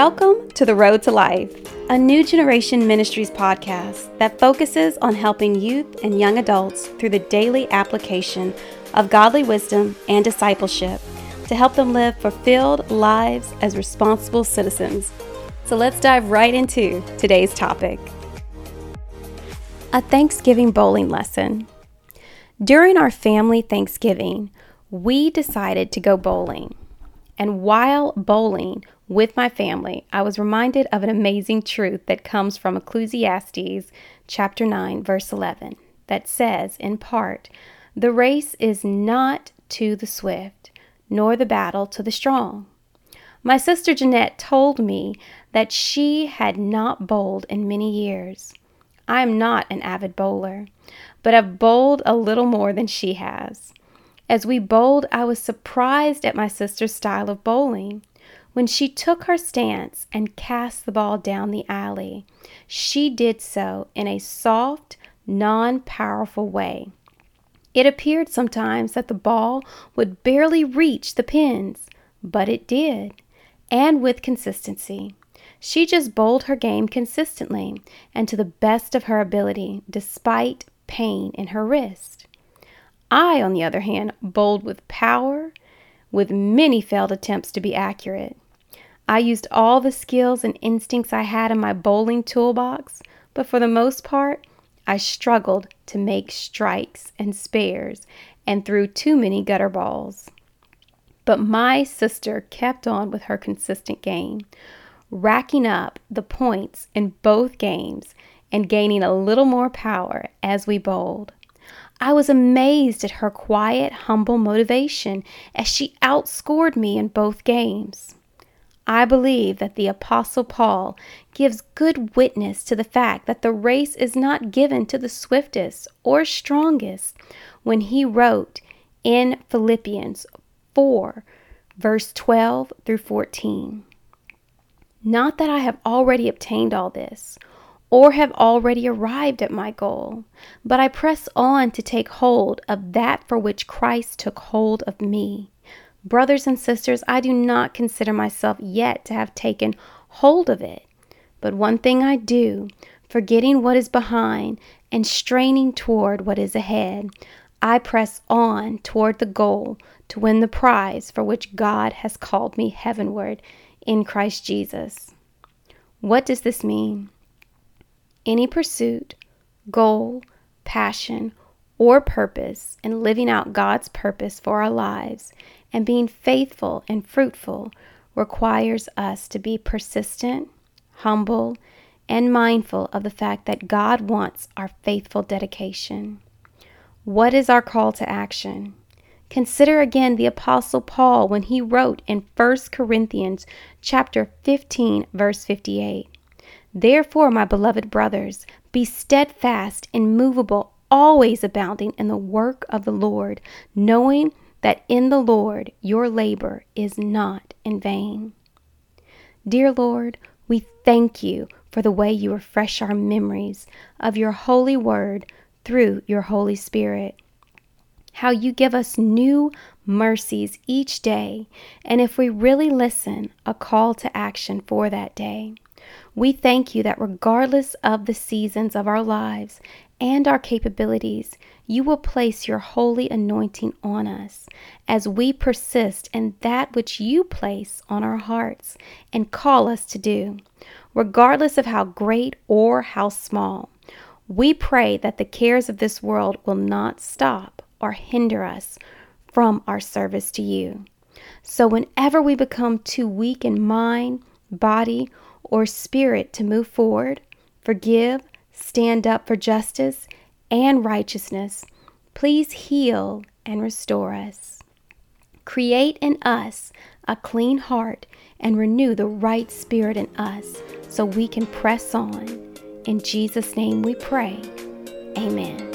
Welcome to The Road to Life, a New Generation Ministries podcast that focuses on helping youth and young adults through the daily application of godly wisdom and discipleship to help them live fulfilled lives as responsible citizens. So let's dive right into today's topic. A Thanksgiving bowling lesson. During our family Thanksgiving, we decided to go bowling. And while bowling with my family, I was reminded of an amazing truth that comes from Ecclesiastes chapter 9, verse 11, that says, in part, "The race is not to the swift, nor the battle to the strong." My sister Jeanette told me that she had not bowled in many years. I am not an avid bowler, but have bowled a little more than she has. As we bowled, I was surprised at my sister's style of bowling. When she took her stance and cast the ball down the alley, she did so in a soft, non-powerful way. It appeared sometimes that the ball would barely reach the pins, but it did, and with consistency. She just bowled her game consistently and to the best of her ability, despite pain in her wrist. I, on the other hand, bowled with power, with many failed attempts to be accurate. I used all the skills and instincts I had in my bowling toolbox, but for the most part, I struggled to make strikes and spares and threw too many gutter balls. But my sister kept on with her consistent game, racking up the points in both games and gaining a little more power as we bowled. I was amazed at her quiet, humble motivation as she outscored me in both games. I believe that the Apostle Paul gives good witness to the fact that the race is not given to the swiftest or strongest when he wrote in Philippians 4, verse 12 through 14. Not that I have already obtained all this, or have already arrived at my goal, but I press on to take hold of that for which Christ took hold of me. Brothers and sisters, I do not consider myself yet to have taken hold of it. But one thing I do, forgetting what is behind and straining toward what is ahead, I press on toward the goal to win the prize for which God has called me heavenward in Christ Jesus. What does this mean? Any pursuit, goal, passion, or purpose in living out God's purpose for our lives and being faithful and fruitful requires us to be persistent, humble, and mindful of the fact that God wants our faithful dedication. What is our call to action? Consider again the Apostle Paul when he wrote in 1 Corinthians chapter 15, verse 58. "Therefore, my beloved brothers, be steadfast, immovable, always abounding in the work of the Lord, knowing that in the Lord your labor is not in vain." Dear Lord, we thank you for the way you refresh our memories of your holy word through your Holy Spirit. How you give us new mercies each day, and if we really listen, a call to action for that day. We thank you that regardless of the seasons of our lives and our capabilities, you will place your holy anointing on us as we persist in that which you place on our hearts and call us to do, regardless of how great or how small. We pray that the cares of this world will not stop or hinder us from our service to you. So whenever we become too weak in mind, body, or spirit to move forward, forgive, stand up for justice and righteousness, please heal and restore us. Create in us a clean heart and renew the right spirit in us so we can press on. In Jesus' name we pray. Amen.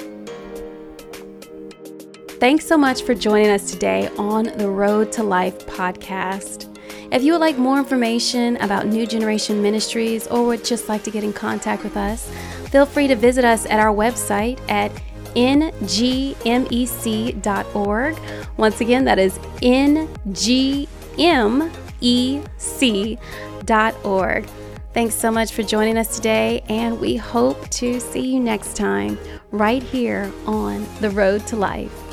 Thanks so much for joining us today on the Road to Life podcast. If you would like more information about New Generation Ministries or would just like to get in contact with us, feel free to visit us at our website at ngmec.org. Once again, that is ngmec.org. Thanks so much for joining us today, and we hope to see you next time right here on The Road to Life.